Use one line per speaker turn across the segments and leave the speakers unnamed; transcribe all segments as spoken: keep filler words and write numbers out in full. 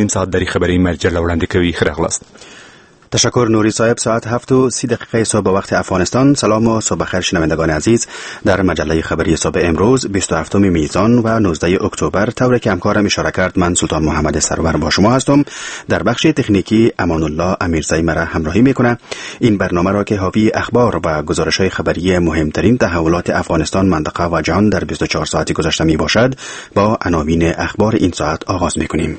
نیم ساعت دری خبری مرجع لوړاندې کوي. خراغلاست.
تشکر نوری صاحب. ساعت هفت و سی دقیقه صبح وقت افغانستان. سلام و صبح بخیر شنوندگان عزیز. در مجله خبری صبح امروز بیست و هفتم میزان و نوزده اکتبر طوری که همکارم اشاره کرد من سلطان محمد سرور با شما هستم. در بخش تکنیکی امان الله امیرزایی مرا همراهی میکنه. این برنامه را که حاوی اخبار و گزارش‌های خبری مهمترین تحولات افغانستان، منطقه و جهان در بیست و چهار ساعت گذشته می باشد با عناوین اخبار این ساعت آغاز میکنیم.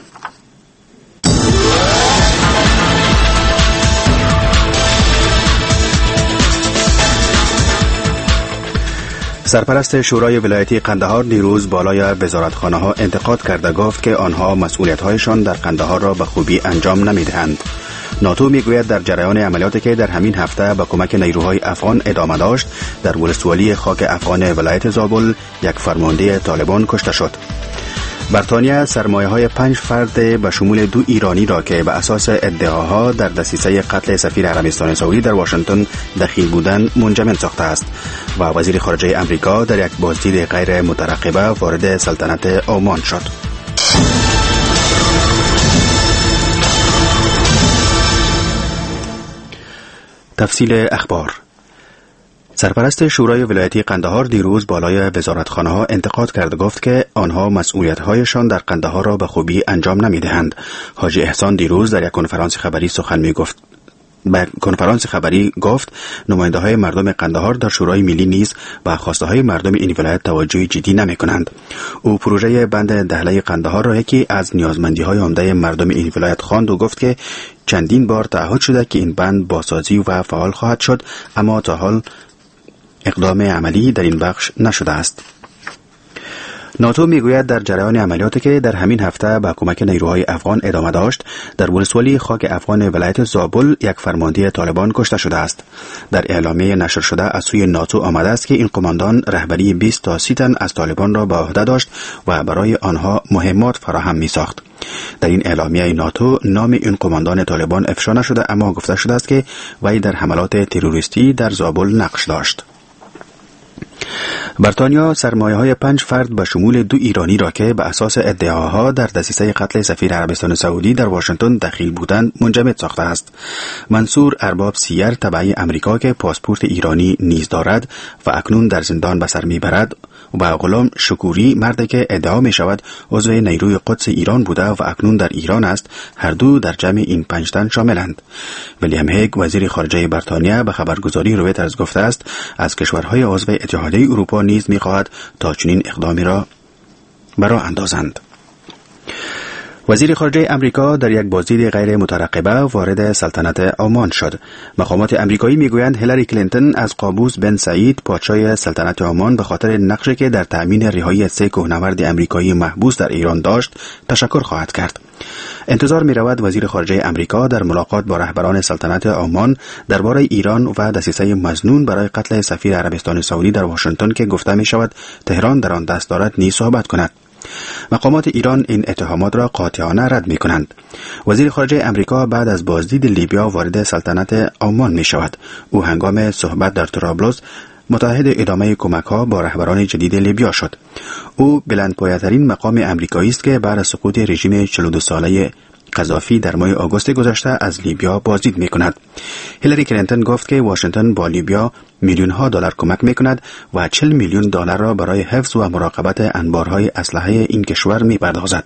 سرپرست شورای ولایتی قندهار دیروز بالای وزارتخانه ها انتقاد کرده گفت که آنها مسئولیت هایشان در قندهار را به خوبی انجام نمیدهند. ناتو میگوید در جریان عملیاتی که در همین هفته با کمک نیروهای افغان ادامه داشت، در ولسوالی خاک افغان ولایت زابل یک فرمانده طالبان کشته شد. بریتانیا سرمایه های پنج فرد به شمول دو ایرانی را که به اساس ادعاها در دسیسه قتل سفیر عربستان سعودی در واشنگتن دخیل بودند منجمد ساخته است و وزیر خارجه امریکا در یک بازدید غیر مترقبه وارد سلطنت عمان شد. تفصیل اخبار. سرپرست شورای ولایتی قندهار دیروز بالای وزارتخانه ها انتقاد کرد گفت که آنها مسئولیت هایشان در قندهار را به خوبی انجام نمیدهند. حاجی احسان دیروز در یک کنفرانس خبری سخن می گفت به کنفرانس خبری گفت نماینده های مردم قندهار در شورای ملی نیز به خواسته های مردم این ولایت توجه جدی نمی کنند. او پروژه بند دهله قندهار را یکی از نیازمندی های عمده مردم این ولایت خواند و گفت که چندین بار تعهد شده که این بند بازسازی و فعال خواهد شد، اما تا حال اقدام عملی در این بخش نشده است. ناتو میگوید در جریان عملیاتی که در همین هفته با کمک نیروهای افغان ادامه داشت، در ولسوالی خاک افغان ولایت زابل یک فرمانده طالبان کشته شده است. در اعلامیه نشر شده از سوی ناتو آمده است که این قماندان رهبری بیست تا سی تن از طالبان را به عهده داشت و برای آنها مهمات فراهم می ساخت. در این اعلامیه ناتو نام این قماندان طالبان افشا نشده، اما گفته شده است که وی در حملات تروریستی در زابل نقش داشت. بریتانیا سرمایه های پنج فرد به شمول دو ایرانی را که به اساس ادعاها در دسیسه قتل سفیر عربستان سعودی در واشنگتن دخیل بودند منجمد ساخته است. منصور ارباب سیر تبعی امریکا که پاسپورت ایرانی نیز دارد و اکنون در زندان به سر میبرد و غلام شکوری مردی که ادعا می شود عضو نیروی قدس ایران بوده و اکنون در ایران است، هر دو در جمع این پنج تن شاملند. ویلیام هیگ وزیر خارجه بریتانیا به خبرگزاری رویترز گفته است از کشورهای عضو اتحادیه اروپا نیز می خواهد تا چنین اقدامی را برا اندازند. وزیر خارجه امریکا در یک بازدید غیر مترقبه وارد سلطنت عمان شد. مقامات امریکایی میگویند هیلاری کلینتون از قابوس بن سعید پادشاه سلطنت عمان به خاطر نقشی که در تأمین رهایی سه کوهنورد امریکایی محبوس در ایران داشت تشکر خواهد کرد. انتظار می رود وزیر خارجه امریکا در ملاقات با رهبران سلطنت عمان درباره ایران و دسیسه مظنون برای قتل سفیر عربستان سعودی در واشنگتن که گفته می شود تهران در آن دست دارد نیز صحبت کند. مقامات ایران این اتهامات را قاطعانه رد می کنند. وزیر خارجه امریکا بعد از بازدید لیبیا وارد سلطنت عمان می شود. او هنگام صحبت در طرابلس متعهد ادامه کمک‌ها با رهبران جدید لیبیا شد. او بلندپایه‌ترین مقام امریکایی است که بعد از سقوط رژیم چهل و دو ساله قذافی در ماه آگوست گذشته از لیبیا بازدید می کند. هیلاری کلینتون گفت که واشنگتن با لیبیا میلیون ها دلار کمک می کند و چهل میلیون دلار را برای حفظ و مراقبت انبارهای اسلحه این کشور می پردازد.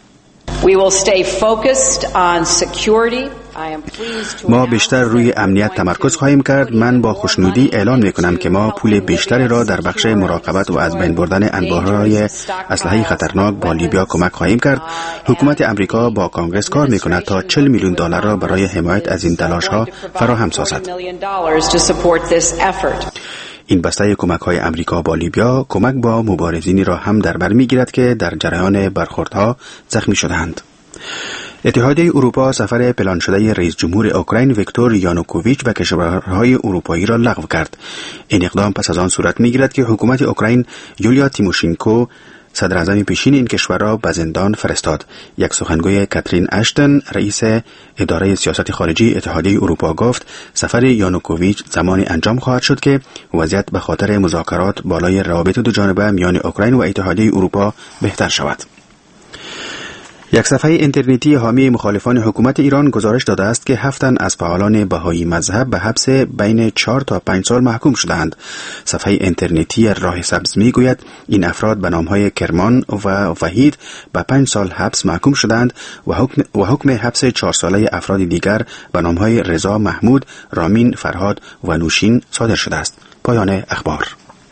ما بیشتر روی امنیت تمرکز خواهیم کرد. من با خوشنودی اعلان می کنم که ما پول بیشتری را در بخش مراقبت و از بین بردن انبارهای اسلحه خطرناک با لیبیا کمک خواهیم کرد. حکومت امریکا با کانگرس کار می کند تا چهل میلیون دلار را برای حمایت از این تلاش ها فراهم سازد. این بسته کمک‌های امریکا با لیبیا کمک با مبارزینی را هم در بر می‌گیرد که در جریان برخوردها زخمی شدند. اتحادیه اروپا سفر پلان شده رئیس جمهور اوکراین ویکتور یانوکوویچ به کشورهای اروپایی را لغو کرد. این اقدام پس از آن صورت می‌گیرد که حکومت اوکراین یولیا تیموشینکو صدر اعظم پیشین این کشور را به زندان فرستاد. یک سخنگوی کاترین اشتن رئیس اداره سیاست خارجی اتحادیه اروپا گفت سفر یانوکوویچ زمانی انجام خواهد شد که وضعیت به خاطر مذاکرات بالای روابط دو جانبه میان اوکراین و اتحادیه اروپا بهتر شود. یک صفحه اینترنتی حامی مخالفان حکومت ایران گزارش داده است که هفت تن از فعالان بهایی مذهب به حبس بین چهار تا پنج سال محکوم شدند. صفحه اینترنتی راه سبز میگوید این افراد به نامهای کرمان و وحید به پنج سال حبس محکوم شدند و حکم, و حکم حبس چهار ساله افراد دیگر به نامهای رضا محمود، رامین، فرهاد و نوشین صادر شده است. پایان اخبار.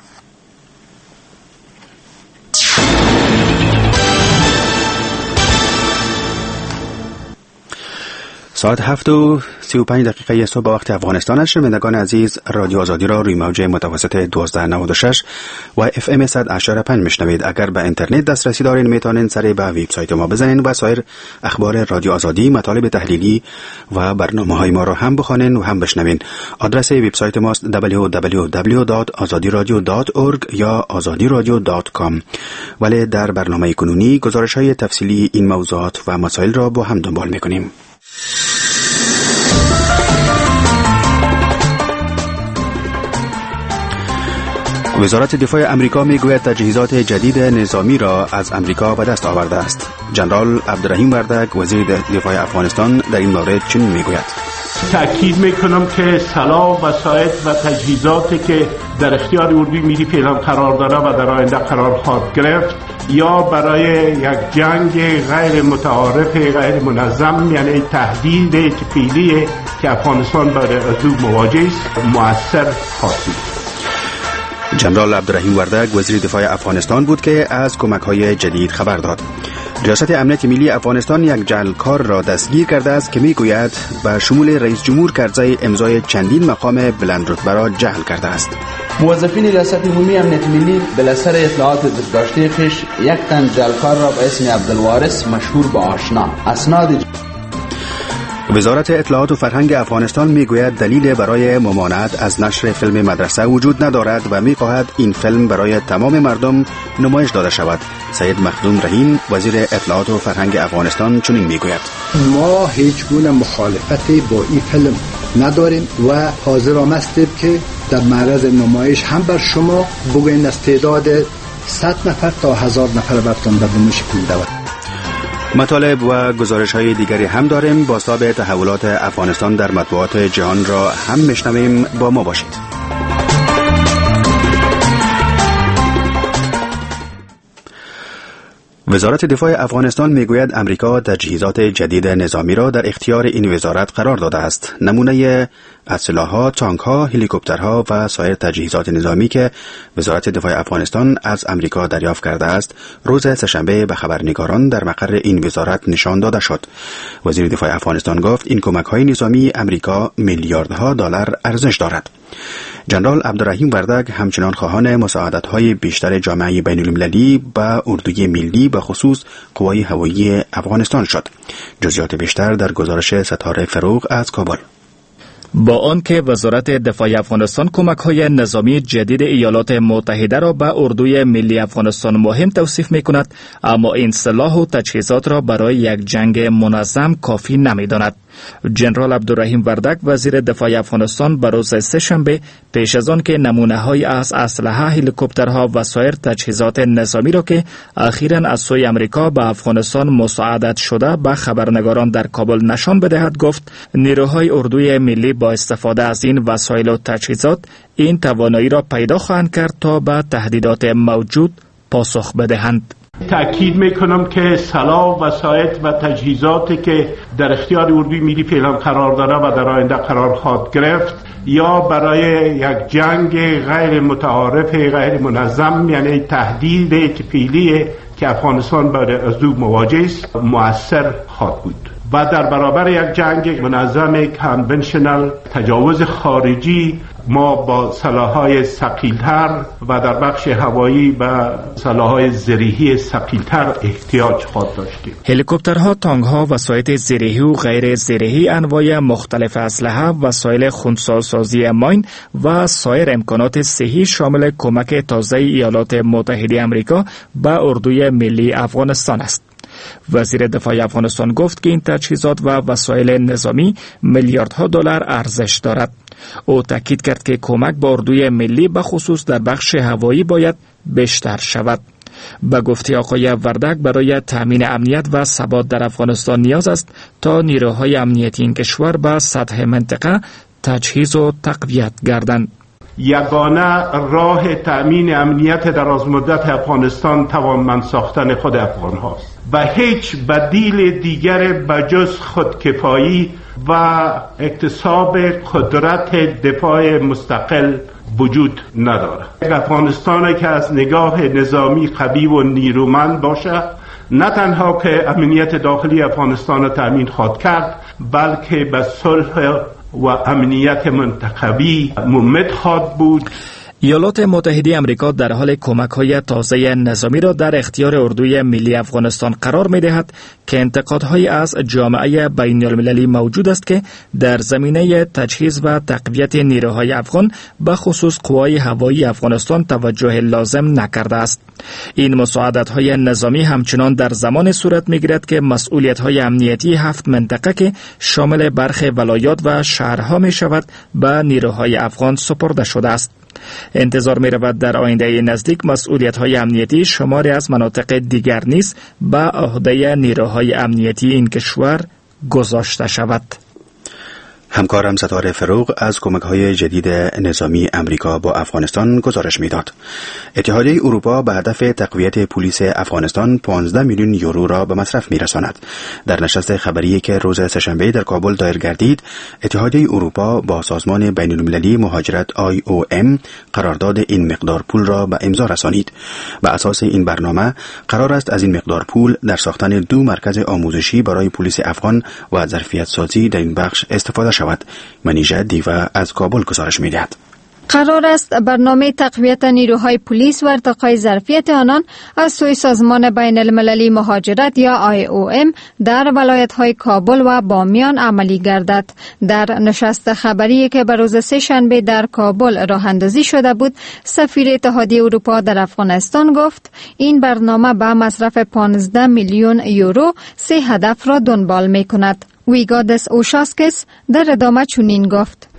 ساعت هفت و سی و پنج دقیقه صبح وقت افغانستان است. شنوندگان عزیز، رادیو آزادی را روی موج متوسط دوازده نود و شش و اف ام صد و اشاره پنج میشنوید. اگر به اینترنت دسترسی دارین میتونین سری به وبسایت ما بزنین و سایر اخبار رادیو آزادی، مطالب تحلیلی و برنامه‌های ما را هم بخوانین و هم بشنوین. آدرس وبسایت ماست دبلیو دبلیو دبلیو دات آزادی رادیو دات اورگ یا آزادی رادیو دات کام. ولی در برنامه کنونی گزارش‌های تفصیلی این موضوعات و مسائل را با هم دنبال می‌کنیم. وزارت دفاع امریکا میگوید تجهیزات جدید نظامی را از امریکا به دست آورده است. جنرال عبدالرحیم وردک وزیر دفاع افغانستان در این مورد چنین میگوید:
تأکید میکنم که سلاح، وسایل و تجهیزاتی که در اختیار اردوی ملی فعلا قرار داره و در آینده قرار خواهد گرفت یا برای یک جنگ غیر متعارف، غیر منظم، یعنی تهدید فعلی که افغانستان با او مواجه است، مؤثر خواهد بود.
جنرال عبدالرحیم وردک وزیر دفاع افغانستان بود که از کمک‌های جدید خبر داد. ریاست امنیت ملی افغانستان یک جعلکار را دستگیر کرده است که میگوید به شمول رئیس جمهور کرزی امضای چندین مقام بلند رتبه را جعل کرده است.
موظفین ریاست عمومی امنیت ملی بلسر اطلاعات داشته خش یک تن جعلکار را به اسم عبدالوارث مشهور به آشنا اسناد.
وزارت اطلاعات و فرهنگ افغانستان میگوید دلیل برای ممانعت از نشر فیلم مدرسه وجود ندارد و میخواهد این فیلم برای تمام مردم نمایش داده شود. سید مخدوم رحیم وزیر اطلاعات و فرهنگ افغانستان چنین میگوید:
ما هیچ گونه مخالفتی با این فیلم نداریم و حاضرام هستیم که در معرض نمایش هم بر شما بگوییم از تعداد صد نفر تا هزار نفر برتون در نمایش بود.
مطالب و گزارش‌های دیگری هم داریم. بازتاب تحولات افغانستان در مطبوعات جهان را هم میشنویم. با ما باشید. وزارت دفاع افغانستان میگوید امریکا تجهیزات جدید نظامی را در اختیار این وزارت قرار داده است. نمونه اسلحه‌ها، تانک‌ها، هلیکوپترها و سایر تجهیزات نظامی که وزارت دفاع افغانستان از امریکا دریافت کرده است، روز سه‌شنبه به خبرنگاران در مقر این وزارت نشان داده شد. وزیر دفاع افغانستان گفت این کمک‌های نظامی امریکا میلیاردها دلار ارزش دارد. جنرال عبدالرحیم وردک همچنان خواهان مساعدت‌های بیشتر جامعه بین‌المللی به اردوی ملی به خصوص قوای هوایی افغانستان شد. جزئیات بیشتر در گزارش ستاره فروغ از کابل.
با آنکه وزارت دفاع افغانستان کمک‌های نظامی جدید ایالات متحده را به اردوی ملی افغانستان مهم توصیف می‌کند، اما این سلاح و تجهیزات را برای یک جنگ منظم کافی نمی‌داند. جنرال عبدالرحیم وردک وزیر دفاع افغانستان به روز سه‌شنبه پیش از آن که نمونه‌های از اسلحه، هلیکوپترها و سایر تجهیزات نظامی را که اخیراً از سوی امریکا به افغانستان مساعدت شده به خبرنگاران در کابل نشان بدهد، گفت نیروهای اردوی ملی با استفاده از این وسایل و تجهیزات این توانایی را پیدا خواهند کرد تا به تهدیدات موجود پاسخ بدهند.
تأکید میکنم که سلاح، وسایل و تجهیزاتی که در اختیار اردوی ملی فعلا قرار داره و در آینده قرار خواهد گرفت یا برای یک جنگ غیر متعارف، غیر منظم، یعنی تهدید فعلی که افغانستان با او مواجه است، مؤثر خواهد بود. و در برابر یک جنگ منظم کانونشنال تجاوز خارجی ما با سلاح‌های ثقیل‌تر و در بخش هوایی و سلاح‌های زرهی ثقیل‌تر احتیاج خواهد داشتیم.
هلیکوپترها، تانک‌ها، وسایل زرهی و غیر زرهی، انواع مختلف اسلحه، وسایل خنثی‌سازی ماین و سایر امکانات صحی شامل کمک تازه ایالات متحده آمریکا به اردوی ملی افغانستان است. وزیر دفاع افغانستان گفت که این تجهیزات و وسایل نظامی میلیاردها دلار ارزش دارد. او تاکید کرد که کمک به اردوی ملی به خصوص در بخش هوایی باید بیشتر شود. به گفته آقای وردک برای تامین امنیت و ثبات در افغانستان نیاز است تا نیروهای امنیتی این کشور به سطح منطقه تجهیز و تقویت گردند.
یگانه راه تأمین امنیت درازمدت افغانستان توانمند ساختن خود افغان هاست و هیچ بدیل دیگر بجز خودکفایی و اکتساب قدرت دفاع مستقل وجود ندارد. افغانستان که از نگاه نظامی قوی و نیرومند باشد، نه تنها که امنیت داخلی افغانستان را تأمین خواهد کرد، بلکه به صلح و امنیت منطقوی ممد خواهد بود.
ایالات متحده آمریکا در حال کمک‌های تازه نظامی را در اختیار اردوی ملی افغانستان قرار می‌دهد که انتقادهای از جامعه بین‌المللی موجود است که در زمینه تجهیز و تقویت نیروهای افغان به خصوص قوای هوایی افغانستان توجه لازم نکرده است. این مساعدت‌های نظامی همچنان در زمان صورت می‌گیرد که مسئولیت‌های امنیتی هفت منطقه که شامل برخی ولایات و شهرها می‌شود به نیروهای افغان سپرده شده است. انتظار می رود در آینده نزدیک مسئولیت‌های امنیتی شماری از مناطق دیگر نیز به عهده نیروهای امنیتی این کشور گذاشته شود.
همکارم ستاره فروغ از کمک‌های جدید نظامی امریکا با افغانستان گزارش می‌داد. اتحادیه اروپا به هدف تقویت پلیس افغانستان پانزده میلیون یورو را به مصرف می‌رساند. در نشست خبری که روز سه‌شنبه در کابل دایر گردید، اتحادیه اروپا با سازمان بین‌المللی مهاجرت آی او ام قرارداد این مقدار پول را به امضا رسانید. به اساس این برنامه قرار است از این مقدار پول در ساختن دو مرکز آموزشی برای پلیس افغان و ظرفیت سازی در این بخش استفاده شود. منیژه دیوه از کابل گزارش می‌دهد.
قرار است برنامه تقویت نیروهای پلیس و ارتقای ظرفیت آنان از سوی سازمان بین المللی مهاجرت یا آی او ام در ولایت‌های کابل و بامیان عملی گردد. در نشست خبری که به روز سه شنبه در کابل راه اندازی شده بود، سفیر اتحادیه اروپا در افغانستان گفت این برنامه با مصرف پانزده میلیون یورو سه هدف را دنبال می‌کند. ویگادس اوشاسکس در ادامه چنین گفت: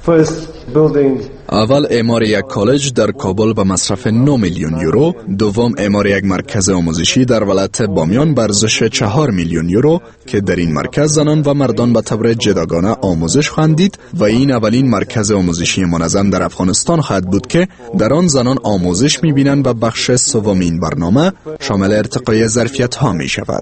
اول اعمار یک کالج در کابل به مصرف نه میلیون یورو، دوم اعمار یک مرکز آموزشی در ولایت بامیان به ارزش چهار میلیون یورو که در این مرکز زنان و مردان به طور جداگانه آموزش خواهند دید و این اولین مرکز آموزشی منظم در افغانستان خواهد بود که در آن زنان آموزش می‌بینند و بخش سوم این برنامه شامل ارتقای ظرفیت‌ها می‌شود.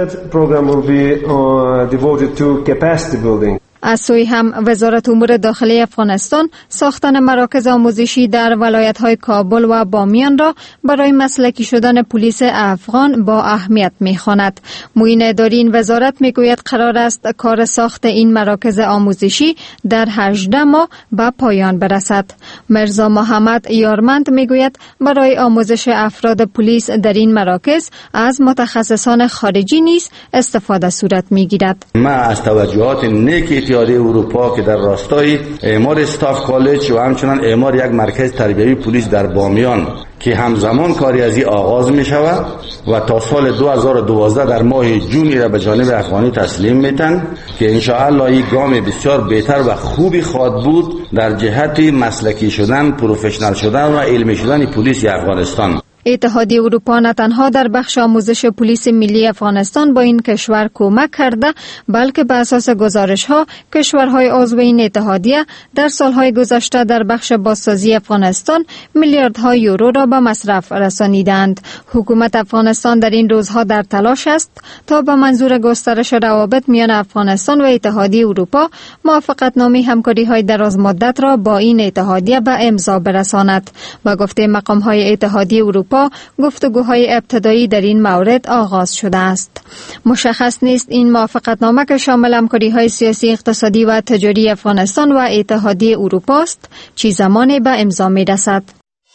از سوی هم وزارت امور داخلی افغانستان ساختن مراکز آموزشی در ولایت‌های کابل و بامیان را برای مسلکی شدن پلیس افغان با اهمیت می‌خواند. معین اداری این وزارت می‌گوید قرار است کار ساخت این مراکز آموزشی در هجده ماه به پایان برسد. مرزا محمد یارمند می‌گوید برای آموزش افراد پلیس در این مراکز از متخصصان خارجی نیز استفاده صورت می‌گیرد.
ما از توجهات نیک اتحادیه اروپا که در راستای اعمار استاف کالج و همچنان اعمار یک مرکز تربیوی پلیس در بامیان که همزمان کاری از این آغاز می شود و تا سال دو هزار و دوازده در ماه جون را به جانب افغانی تسلیم میتن که انشاءالله این گام بسیار بهتر و خوبی خواهد بود در جهت مسلکی شدن، پروفشنال شدن و علمی شدن پلیس افغانستان.
اتحادیه اروپا نه تنها در بخش آموزش پلیس ملی افغانستان با این کشور کمک کرده، بلکه بر اساس گزارش‌ها کشورهای عضو این اتحادیه در سالهای گذشته در بخش بازسازی افغانستان میلیاردها یورو را به مصرف رسانیدند. حکومت افغانستان در این روزها در تلاش است تا به منظور گسترش روابط میان افغانستان و اتحادیه اروپا موافقتنامه همکاری‌های درازمدت را با این اتحادیه به امضا برساند. با گفته مقام‌های اتحادیه اروپا گفتگوهای ابتدایی در این مورد آغاز شده است. مشخص نیست این موافقتنامه که شامل همکاری‌های سیاسی، اقتصادی و تجاری افغانستان و اتحادیه اروپا است چه زمانی به امضا می‌رسد.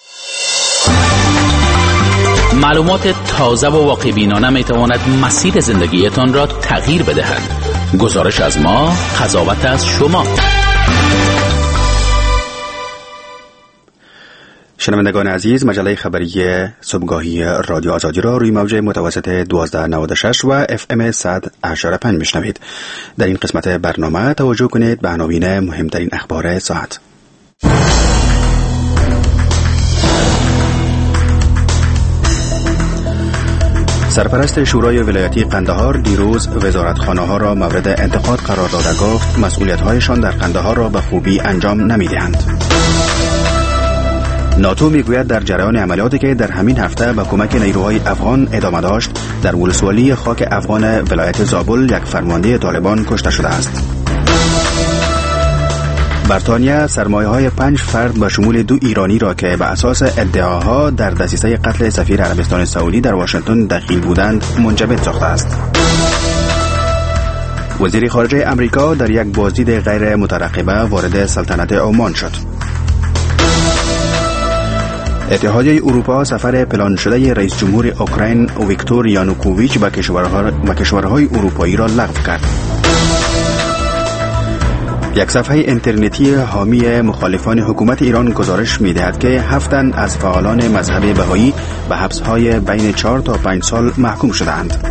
معلومات تازه و واقع‌بینانه می‌تواند مسیر زندگیتان را تغییر بدهد. گزارش از ما، قضاوت از شما.
شنوندگان عزیز، مجله خبری صبحگاهی رادیو آزادی را روی موج متوسط دوازده نود و شش و اف ام صد و هشت و پنج میشنوید. در این قسمت برنامه توجه کنید به عناوین مهمترین اخبار ساعت. سرپرست شورای ولایتی قندهار دیروز وزارتخانه ها را مورد انتقاد قرار داده گفت مسئولیت هایشان در قندهار را به خوبی انجام نمیدهند. ناتو میگوید در جریان عملیاتی که در همین هفته با کمک نیروهای افغان ادامه داشت در ولسوالی خاک افغان ولایت زابل یک فرمانده طالبان کشته شده است. بریتانیا سرمایه های پنج فرد به شمول دو ایرانی را که به اساس ادعاها در دسیسه قتل سفیر عربستان سعودی در واشنگتن دخیل بودند منجمد ساخته است. وزیر خارجه امریکا در یک بازدید غیر مترقبه وارد سلطنت عمان شد. اتحادیه اروپا سفر پلان شده رئیس جمهور اوکراین ویکتور یانوکوویچ به کشورها به کشورهای اروپایی را لغو کرد. یک صفحه اینترنتی حامی مخالفان حکومت ایران گزارش می‌دهد که هفت تن از فعالان مذهب بهایی به حبس‌های بین چهار تا پنج سال محکوم شده‌اند.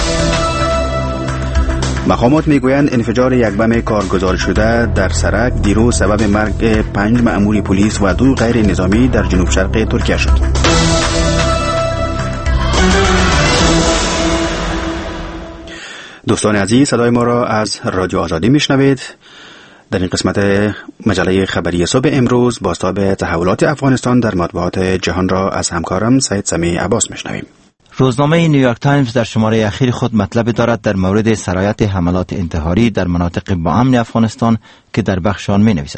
مقامات میگویند انفجار یک بم کارگزار شده در سرک دیروز سبب مرگ پنج مأمور پلیس و دو غیر نظامی در جنوب شرق ترکیه شد. دوستان عزیز، صدای ما را از رادیو آزادی میشنوید. در این قسمت مجله خبری صبح امروز بازتاب تحولات افغانستان در مطبوعات جهان را از همکارم سید سمیع عباس میشنویم.
روزنامه نیویورک تایمز در شماره اخیر خود مطلب دارد در مورد سرایت حملات انتحاری در مناطق با امن افغانستان که در بخش آن می نویسد.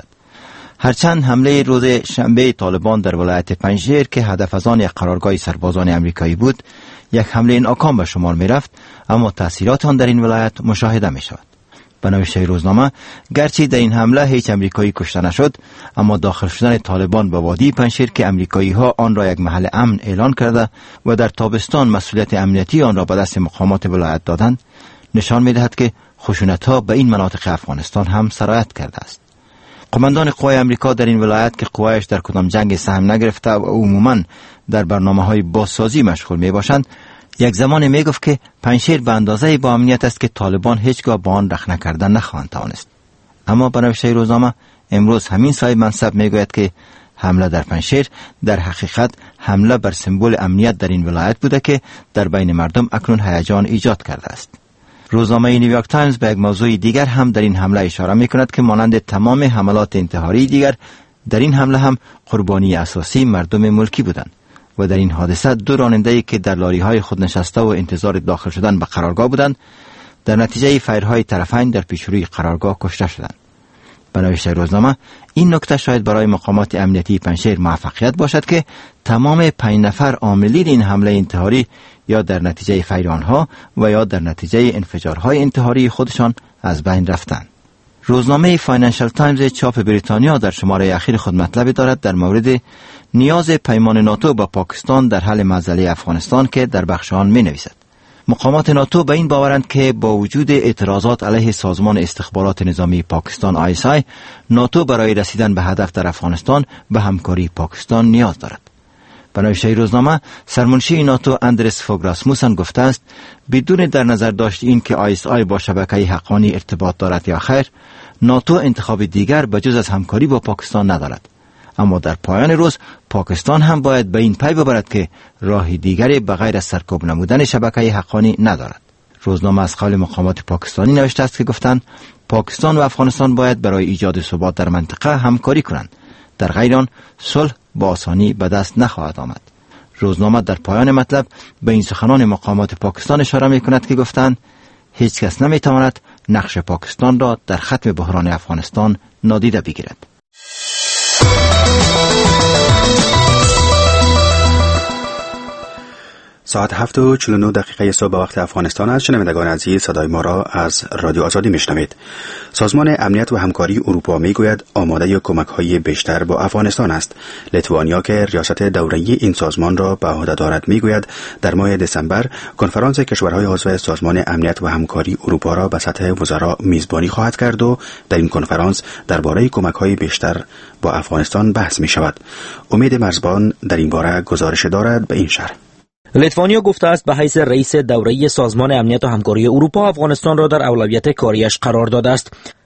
هرچند حمله روز شنبه طالبان در ولایت پنجشیر که هدف از آن یک قرارگاه سربازان امریکایی بود یک حمله ناکام به شمار می رفت، اما تأثیرات آن در این ولایت مشاهده می شود. به نوشته روزنامه گرچه در این حمله هیچ امریکایی کشته نشد، اما داخل شدن طالبان به وادی پنجشیر که امریکایی ها آن را یک محل امن اعلان کرده و در تابستان مسئولیت امنیتی آن را به دست مقامات ولایت دادند نشان می دهد که خشونت ها به این مناطق افغانستان هم سرایت کرده است. قماندان قوای امریکا در این ولایت که قوایش در کدام جنگ سهم نگرفته و عموما در برنامه های بازسازی مشغول می باشند، یک زمان می گفت که پنجشیر به اندازه با امنیت است که طالبان هیچگاه با آن رخنه کردن نخواهند توانست. اما به نوشته روزنامه امروز همین صاحب منصب می گوید که حمله در پنجشیر در حقیقت حمله بر سمبل امنیت در این ولایت بوده که در بین مردم اکنون هیجان ایجاد کرده است. روزنامه نیویورک تایمز به یک موضوع دیگر هم در این حمله اشاره می کند که مانند تمام حملات انتحاری دیگر در این حمله هم قربانی اساسی مردم ملکی بودند و در این حادثه دو راننده‌ای که در لاری‌های خود نشسته و انتظار داخل شدن به قرارگاه بودند در نتیجه فایرهای طرفین در پیشروی قرارگاه کشته شدند. به نوشته روزنامه این نکته شاید برای مقامات امنیتی پنجشیر موفقیت باشد که تمام پنج نفر عاملین این حمله انتحاری یا در نتیجه فایر آنها و یا در نتیجه انفجارهای انتحاری خودشان از بین رفتند. روزنامه فاینانشل تایمز چاپ بریتانیا در شماره اخیر خود مطلبی دارد در مورد نیاز پیمان ناتو با پاکستان در حل مسئله افغانستان که در بخش آن می نویسد. مقامات ناتو به این باورند که با وجود اعتراضات علیه سازمان استخبارات نظامی پاکستان آی اس آی، ناتو برای رسیدن به هدف در افغانستان به همکاری پاکستان نیاز دارد. به نوشته روزنامه سرمنشی ناتو اندرس فوگ راسموسن گفته است بدون در نظر داشت این که آی اس آی با شبکه حقانی ارتباط دارد یا خیر، ناتو انتخاب دیگر به جز از همکاری با پاکستان ندارد. اما در پایان روز پاکستان هم باید به این پی ببرد که راه دیگری به غیر از سرکوب نمودن شبکه حقانی ندارد. روزنامه از قول مقامات پاکستانی نوشته است که گفتند پاکستان و افغانستان باید برای ایجاد ثبات در منطقه همکاری کنند، در غیر آن صلح با آسانی به دست نخواهد آمد. روزنامه در پایان مطلب به این سخنان مقامات پاکستان اشاره می کند که گفتند هیچ کس نمی تواند نقش پاکستان را در ختم بحران افغانستان نادیده بگیرد.
ساعت هفت و چهل و نه دقیقه صبح وقت افغانستان است. شنوندگان عزیز، صدای ما را از رادیو آزادی میشنوید. سازمان امنیت و همکاری اروپا میگوید آماده کمک‌های بیشتر با افغانستان است. لیتوانیا که ریاست دوره‌ای این سازمان را به عهده دارد میگوید در ماه دسامبر کنفرانس کشورهای عضو سازمان امنیت و همکاری اروپا را به سطح وزرا میزبانی خواهد کرد و در این کنفرانس درباره کمک‌های بیشتر با افغانستان بحث می‌شود. امید مرزبان در این باره گزارش دارد به این شرح.
لیتوانیا گفته است به حیث رئیس دوره‌ای سازمان امنیت و همکاری اروپا افغانستان را در اولویت کاریش قرار داده است.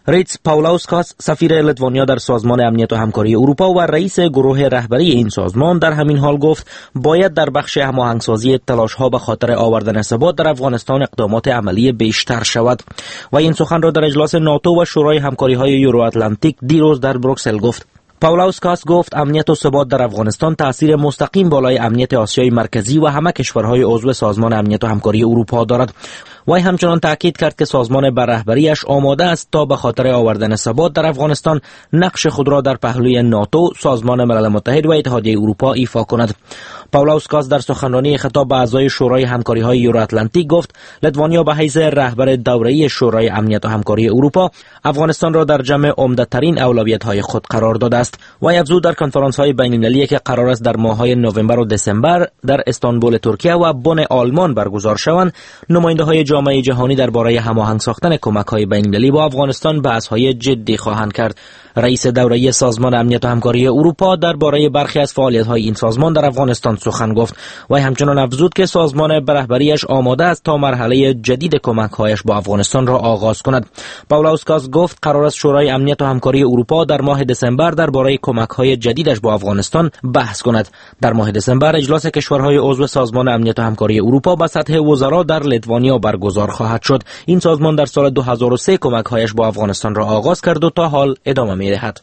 ریتس پاولاوسکاس سفیر لیتوانیا در سازمان امنیت و همکاری اروپا و رئیس گروه رهبری این سازمان در همین حال گفت باید در بخش هماهنگسازی تلاش‌ها به خاطر آوردن ثبات در افغانستان اقدامات عملی بیشتر شود و این سخن را در اجلاس ناتو و شورای همکاری‌های یورو اتلانتیک دیروز در بروکسل گفت. پاولاوسکاس گفت امنیت و ثبات در افغانستان تأثیر مستقیم بالای امنیت آسیای مرکزی و همه کشورهای عضو سازمان امنیت و همکاری اروپا دارد. وی همچنان تاکید کرد که سازمان بر رهبریش آماده است تا به خاطر آوردن ثبات در افغانستان نقش خود را در پهلوی ناتو، سازمان ملل متحد و اتحادیه اروپا ایفا کند. پاولاوسکاس در سخنرانی خطاب به اعضای شورای همکاری‌های یورو اتلانتیک گفت لیتوانیا به حیث رهبر دوره‌ای شورای امنیت و همکاری اروپا افغانستان را در جمع عمده‌ترین اولویت‌های خود قرار داده است. وی افزود در کنفرانس‌های بین‌المللی که قرار است در ماه‌های نوامبر و دسامبر در استانبول ترکیه و بن آلمان برگزار شوند، نماینده‌های جامعه جهانی درباره هماهنگ ساختن کمک‌های بین‌المللی با افغانستان بحث‌های جدی خواهند کرد. رئیس دوره‌ای سازمان امنیت و همکاری اروپا درباره برخی از فعالیت‌های این سازمان در افغانستان سخن گفت و همچنان افزود که سازمان به رهبریش آماده است تا مرحله جدید کمک‌هایش با افغانستان را آغاز کند. پاولاوسکاس گفت قرار است شورای امنیت و همکاری اروپا در ماه دسامبر درباره کمک‌های جدیدش با افغانستان بحث کند. در ماه دسامبر اجلاس کشورهای عضو سازمان امنیت و همکاری اروپا به سطح وزرا در لیتوانیا برگزار خواهد شد. این سازمان در سال دو هزار و سه کمک‌هایش با افغانستان را آغاز کرد و تا حال ادامه می‌دهد.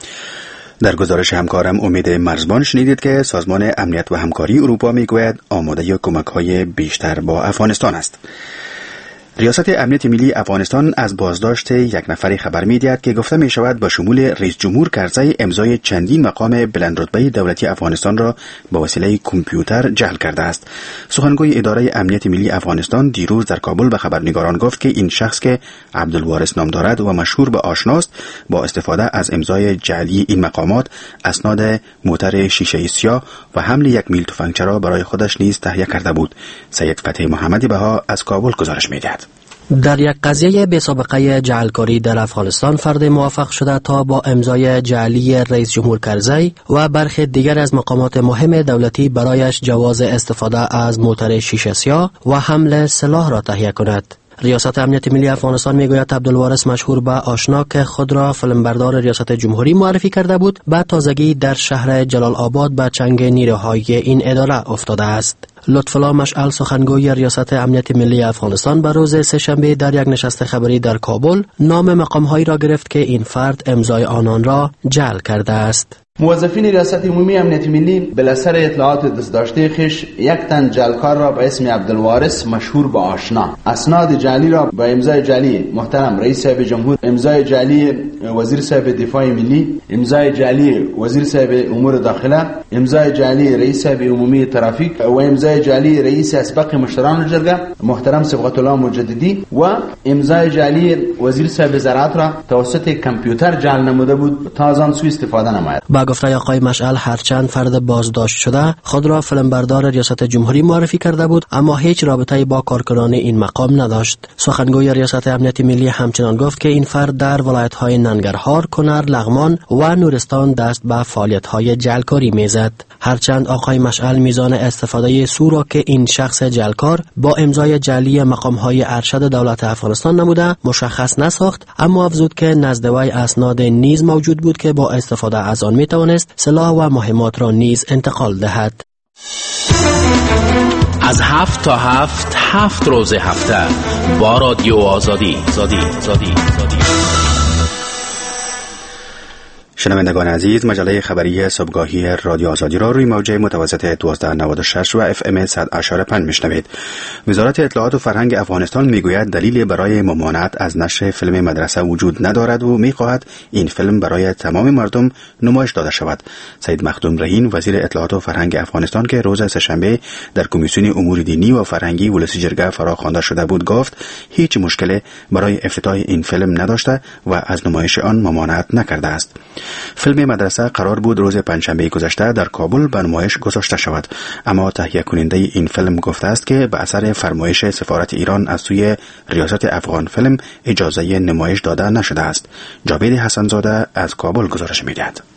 در گزارش همکارم امید مرزبان شنیدید که سازمان امنیت و همکاری اروپا میگوید آماده کمک‌های بیشتر با افغانستان است. ریاست امنیت ملی افغانستان از بازداشت یک نفری خبر می‌دهد که گفته می‌شود با شمول رئیس جمهور کرزی امضای چندین مقام بلندرتبه دولتی افغانستان را با وسیله کامپیوتر جعل کرده است. سخنگوی اداره امنیت ملی افغانستان دیروز در کابل به خبرنگاران گفت که این شخص که عبدالوارث نام دارد و مشهور به آشناست با استفاده از امضای جعلی این مقامات اسناد موتر شیشه سیاه و حمل یک میل تفنگچه را برای خودش نیز تهیه کرده بود. سید فتحی محمدی بها از کابل گزارش می‌دهد.
در یک قضیه بی سابقه جعلکاری در افغانستان فرد موفق شده تا با امضای جعلی رئیس جمهور کرزی و برخی دیگر از مقامات مهم دولتی برایش جواز استفاده از موتر شیشه سیاه و حمل سلاح را تهیه کند. ریاست امنیت ملی افغانستان میگوید عبدالوارث مشهور به آشنا که خود را فیلمبردار ریاست جمهوری معرفی کرده بود به تازگی در شهر جلال آباد به چنگ نیروهای این اداره افتاده است. لطفالله مشعل سخنگوی ریاست امنیت ملی افغانستان به روز سه‌شنبه در یک نشست خبری در کابل نام مقام‌هایی را گرفت که این فرد امضای آنان را جعل کرده است.
موظفین ریاست عمومی امنیت ملی بالاثر اطلاعات دستداشته خویش یک تن جعلکار را به اسم عبدالوارث مشهور به آشنا اسناد جعلی را با امضای جعلی محترم رئیس صاحب جمهور، امضای جعلی وزیر صاحب دفاع ملی، امضای جعلی وزیر صاحب امور داخله، امضای جعلی رئیس صاحب عمومی ترافیک و امضای جعلی رئیس اسبق مشتران الجرگه محترم صبغت الله مجددی و امضای جعلی وزیر صاحب زراعت را توسط کامپیوتر جعل نموده بود تا از آن سوء استفاده نماید.
با گفته آقای مشعل هرچند فرد بازداشت شده خود را فیلمبردار ریاست جمهوری معرفی کرده بود اما هیچ رابطه‌ای با کارکنان این مقام نداشت. سخنگوی ریاست امنیت ملی همچنان گفت که این فرد در ولایت‌های ننگرهار، کنر، لغمان و نورستان دست به فعالیت‌های جعلکاری میزد. هرچند آقای مشعل میزان استفاده سو را که این شخص جعلکار با امضای جعلی مقام‌های ارشد دولت افغانستان نموده مشخص نساخت، اما افزود که نزد وی اسناد نیز موجود بود که با استفاده از آن میتوانست سلاح و مهمات را نیز انتقال دهد.
از هفت تا هفت هفت روز هفته با رادیو آزادی زادی زادی زادی.
شنوندگان عزیز، مجله خبری صبحگاهی رادیو آزادی را روی موج متوسط دوازده نود و شش و اف ام صد و پنج میشنوید. وزارت اطلاعات و فرهنگ افغانستان میگوید دلیلی برای ممانعت از نشر فیلم مدرسه وجود ندارد و میخواهد این فیلم برای تمام مردم نمایش داده شود. سید مخدوم رهین وزیر اطلاعات و فرهنگ افغانستان که روز سه‌شنبه در کمیسیون امور دینی و فرهنگی ولسی جرگه فراخوانده شده بود گفت هیچ مشکلی برای افتتاح این فیلم نداشته و از نمایش آن ممانعت نکرده است. فیلم مدرسه قرار بود روز پنجشنبه گذشته در کابل به نمایش گذاشته شود، اما تهیه کننده این فیلم گفته است که به اثر فرمایش سفارت ایران از سوی ریاست افغان فیلم اجازه نمایش داده نشده است. جاوید حسنزاده از کابل گزارش می‌دهد.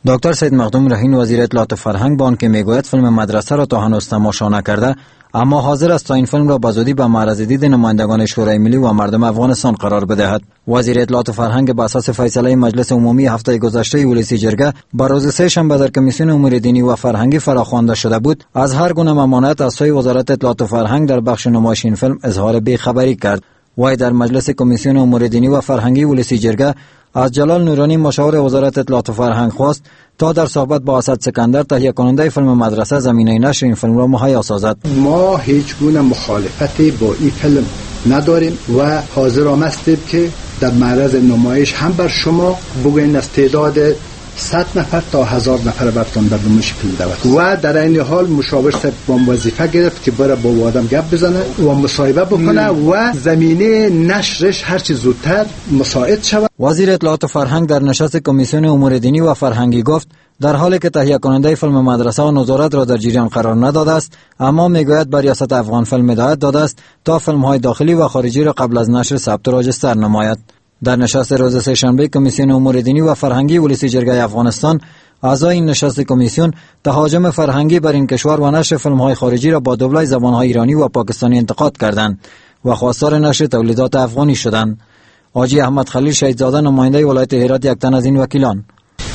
دکتر سید مخدوم رهین وزیر اطلاعات و فرهنگ با آنکه میگوید فیلم مدرسه را تا هنوز تماشا نکرده، اما حاضر است تا این فیلم را به زودی به معرض دید نمایندگان شورای ملی و مردم افغانستان قرار بدهد. وزیر اطلاعات و فرهنگ بر اساس فیصله مجلس عمومی هفته گذشته ولسی جرگه بر روز سه شنبه در کمیسیون امور دینی و فرهنگی فراخوانده شده بود، از هر گونه ممانعت از سوی وزارت اطلاعات و فرهنگ در بخش نمایش این فیلم اظهار بیخبری کرد. وی در مجلس کمیسیون امور دینی و فرهنگی ولسی جرگه از جلال نورانی مشاور وزارت اطلاعات و فرهنگ خواست تا در صحبت با اسد سکندر تهیه کننده فیلم مدرسه زمینه نشر این فیلم را مهیا سازد.
ما هیچ گونه مخالفتی با این فیلم نداریم و حاضر هستیم که در معرض نمایش هم بر شما بگوییم از تعداد صد نفر تا هزار نفر برتون در نمایش فیلم دعوت و در این حال مشاور صاحب با وظیفه گرفت که بره با آدم گپ بزنه و مصاحبه بکنه و زمینه نشرش هر چه زودتر مساعد شود.
وزیر اطلاعات و فرهنگ در نشست کمیسیون امور دینی و فرهنگی گفت در حالی که تهیه کننده فیلم مدرسه و نظارت را در جریان قرار نداده است، اما میگوید به ریاست افغان فیلم هدایت داده است تا فیلم های داخلی و خارجی را قبل از نشر ثبت و راجستر نماید. در نشست روز سه شنبه کمیسیون امور دینی و فرهنگی ولسی جرگه افغانستان، اعضای این نشست کمیسیون تهاجم فرهنگی بر این کشور و نشر فیلم های خارجی را با دوبله زبان های ایرانی و پاکستانی انتقاد کردند و خواستار نشر تولیدات افغانی شدند. حاجی احمد خلیل شهیدزاده نماینده ولایت هرات یک تن از این وکیلان: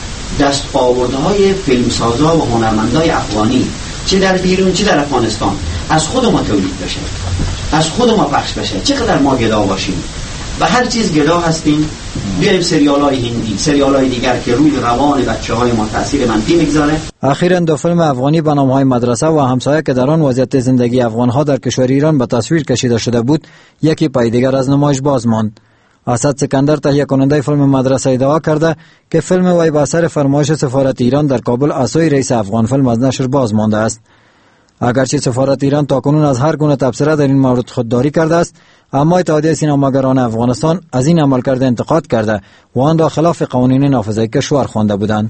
دست آورده های فیلمسازا و هنرمندای افغانی چه در بیرون چه در افغانستان از خود ما تولید بشه، از خود ما پخش بشه. چقدر ما گدا باشیم، به هر چیز گدا هستیم. بیاریم سریال های هندی، سریال های دیگر که روی روان بچه های ما تاثیر منفی میگذاره.
اخیراً دو فیلم افغانی به نام های مدرسه و همسایه که در آن وضعیت زندگی افغان ها در کشور ایران به تصویر کشیده شده بود، یکی پای دیگر از نمایش باز ماند. اسد سکندر تهیه کننده فیلم مدرسه ادعا کرده که فیلم وی به اثر فرمایش سفارت ایران در کابل از سوی رئیس افغان فیلم از نشر باز مانده است. اگرچه سفارت ایران تاکنون از هر گونه تبصره در این مورد خودداری کرده است، اما اتحادیه سینماگران افغانستان از این عملکرد انتقاد کرده و آن را خلاف قوانین نافذه کشور خوانده بودند.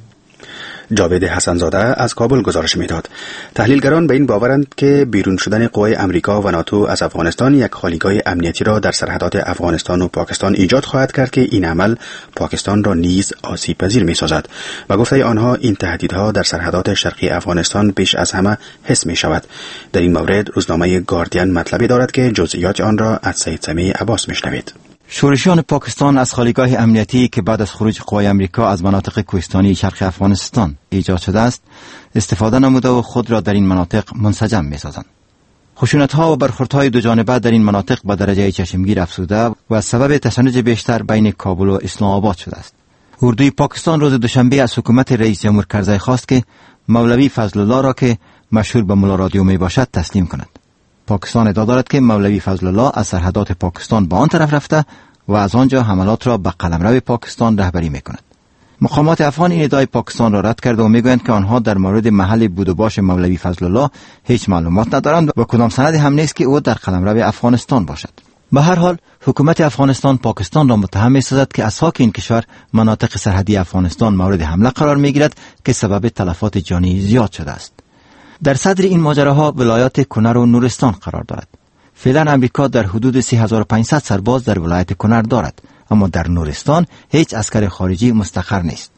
جاوید حسنزاده از کابل گزارش میداد. تحلیلگران به این باورند که بیرون شدن قوای امریکا و ناتو از افغانستان یک خالیگاه امنیتی را در سرحدات افغانستان و پاکستان ایجاد خواهد کرد که این عمل پاکستان را نیز آسیب پذیر می سازد و گفته آنها این تهدیدها در سرحدات شرقی افغانستان بیش از همه حس می شود. در این مورد روزنامه گاردین مطلبی دارد که جزئیات آن را از سید سمیع عباس میشنوید.
شورشیان پاکستان از خالیگاه امنیتی که بعد از خروج قوای امریکا از مناطق کوهستانی شرق افغانستان ایجاد شده است استفاده نموده و خود را در این مناطق منسجم می‌سازند. خشونت‌ها و برخوردهای دو جانبه در این مناطق به درجه چشمگیر افزوده و سبب تشنج بیشتر بین کابل و اسلام آباد شده است. اردوی پاکستان روز دوشنبه از حکومت رئیس جمهور کرزی خواست که مولوی فضل الله را که مشهور به ملا رادیو میباشد تسلیم کند. پاکستان ادعا دارد که مولوی فضل الله از سرحدات پاکستان به آن طرف رفته و از آنجا حملات را به قلمرو پاکستان رهبری می‌کند. مقامات افغان این ادعای پاکستان را رد کرده و میگویند که آنها در مورد محل بود و باش مولوی فضل الله هیچ معلومات ندارند و کدام سند هم نیست که او در قلمرو افغانستان باشد. به هر حال حکومت افغانستان پاکستان را متهم می‌سازد که اسحاق این کشور مناطق سرحدی افغانستان مورد حمله قرار می‌گیرد که سبب تلفات جانی زیاد شده است. در صدر این ماجراها ولایات کنر و نورستان قرار دارد. فعلا امریکا در حدود سه هزار و پانصد سرباز در ولایت کنر دارد، اما در نورستان هیچ عسکر خارجی مستقر نیست.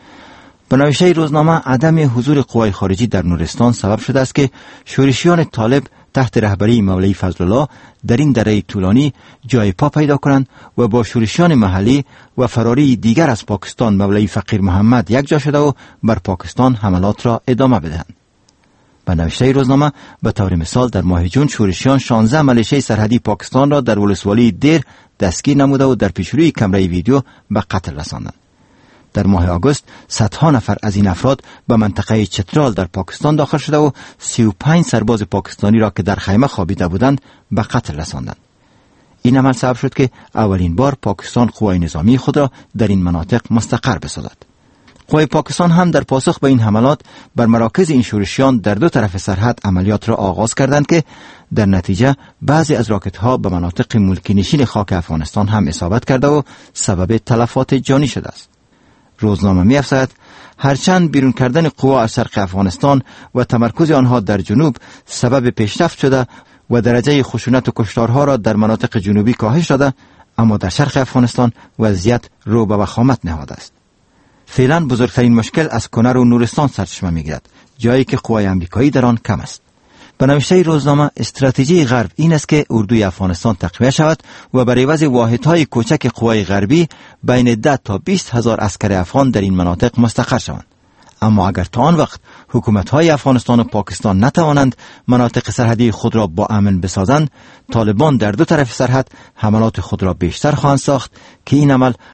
به نوشته روزنامه عدم حضور قوای خارجی در نورستان سبب شده است که شورشیان طالب تحت رهبری مولوی فضل الله در این دره طولانی جای پا پیدا کنند و با شورشیان محلی و فراری دیگر از پاکستان مولوی فقیر محمد یک جا شده و بر پاکستان حملات را ادامه بدهند. به نوشته روزنامه به طور مثال در ماه جون شورشیان شانزده ملیشه سرحدی پاکستان را در ولسوالی دیر دستگیر نموده و در پیشروی کمره ویدیو به قتل رساندند. در ماه آگوست صدها نفر از این افراد به منطقه چترال در پاکستان داخل شده و سی و پنج سرباز پاکستانی را که در خیمه خوابیده بودند به قتل رساندند. این عمل سبب شد که اولین بار پاکستان قوای نظامی خود را در این مناطق مستقر بسازد. قوای پاکستان هم در پاسخ به این حملات بر مراکز این شورشیان در دو طرف سرحد عملیات را آغاز کردند که در نتیجه بعضی از راکت‌ها به مناطق ملکی نشین خاک افغانستان هم اصابت کرده و سبب تلفات جانی شده است. روزنامه می‌افزاید هرچند بیرون کردن قوا از شرق افغانستان و تمرکز آنها در جنوب سبب پیشرفت شده و درجه خشونت و کشتارها را در مناطق جنوبی کاهش داده، اما در شرق افغانستان وضعیت رو به وخامت نهاده است. فعلا بزرگترین مشکل از کنر و نورستان سرچشمه میگیرد، جایی که قوای امریکایی در آن کم است. به نوشته روزنامه، استراتژی غرب این است که اردوی افغانستان تقویه شود و بر عوض واحدهای کوچک قوای غربی بین ده تا بیست هزار عسکر افغان در این مناطق مستقر شوند. اما اگر تا آن وقت حکومت‌های افغانستان و پاکستان نتوانند مناطق سرحدی خود را با امن بسازند، طالبان در دو طرف سرحد حملات خود را بیشتر خواهند ساخت که این عمل